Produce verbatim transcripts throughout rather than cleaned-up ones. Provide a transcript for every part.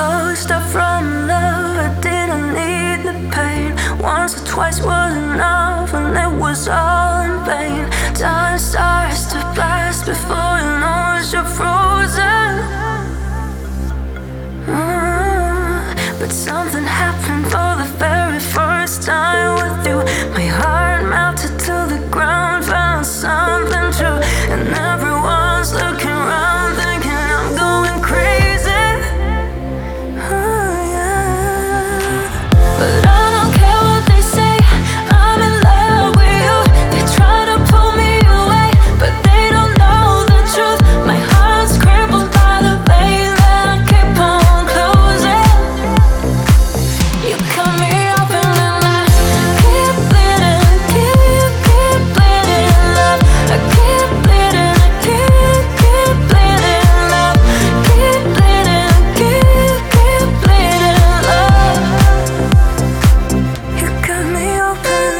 closed up from love. I didn't need the pain. Once or twice was enough, and it was all in vain. Time starts to blast before you know you're frozen. Mm. But something happened for the very first time with you. My heart melted to the ground, found something true, and everyone's looking around thinking I'm going crazy. Oh, yeah. But I don't care what they say, I'm in love with you. They try to pull me away, but they don't know the truth. My heart's crippled by the pain that I keep on closing. You cut me open and I keep bleeding, keep, keep bleeding love. I keep bleeding, I keep, keep bleeding love. Keep bleeding, keep, keep bleeding love. You cut me open.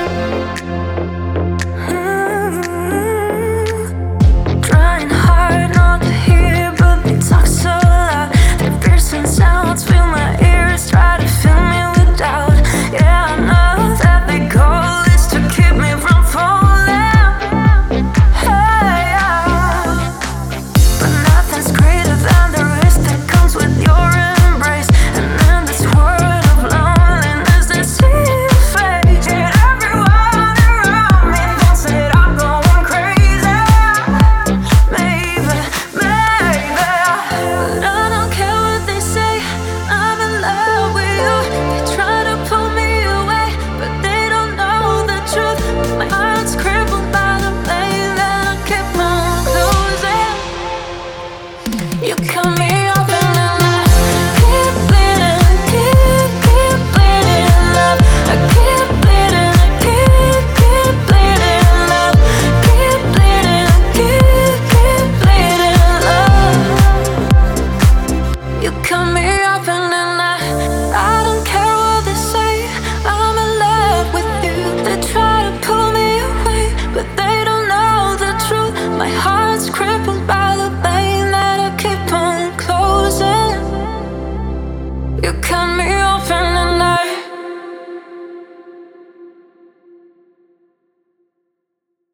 Mm. Trying hard not to hear, but they talk so loud. Their piercing sounds fill my ears, try to fill me with doubt. Yeah, I know that their goal is to keep me from falling. Hey, yeah. But nothing's greater than the risk that comes with your embrace. And in this world of loneliness, they see your face. And everyone around me thinks that I'm going crazy. Maybe, maybe. But I don't care what they say, I'm in love with you. They try to pull me away, but they don't know the truth. My heart's crippled by the pain that I keep on closing. You cut me